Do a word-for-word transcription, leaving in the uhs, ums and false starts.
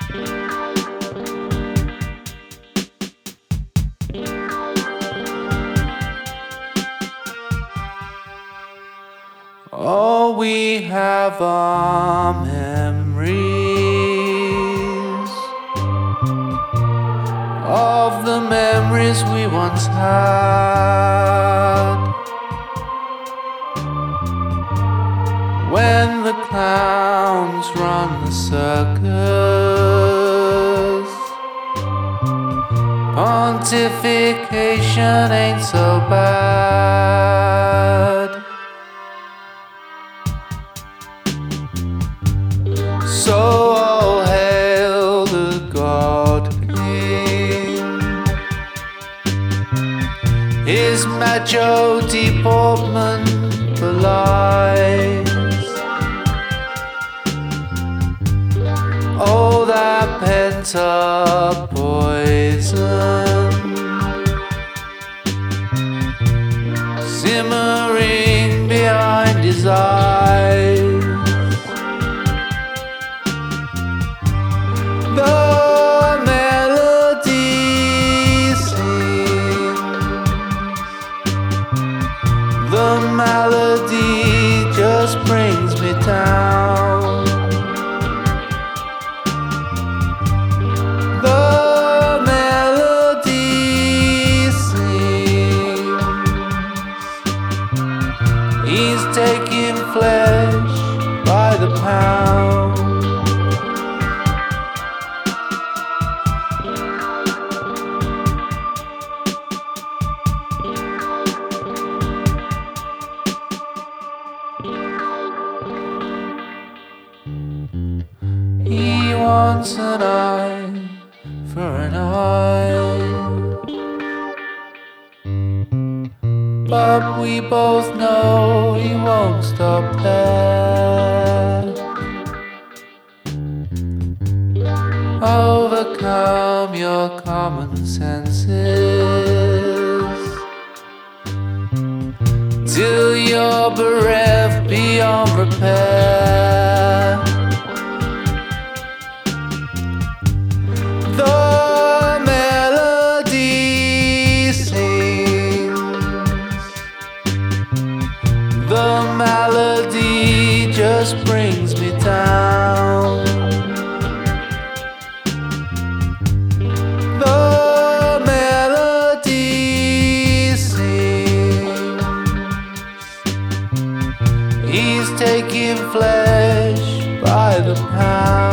All we have are memories of the memories we once had, when the clowns run the circus. Pontification ain't so bad. So all hail the God King, His macho deportment belies all that pent-up poison simmering behind his eyes. The melody sings, the melody just brings me down. The melody sings, he's taking flesh by the pound. He wants an eye for an eye, but we both know he won't stop there. Overcome your common senses till you're bereft beyond repair. The melody sings, the melody just brings me down. The melody sings, he's taking flesh by the pound.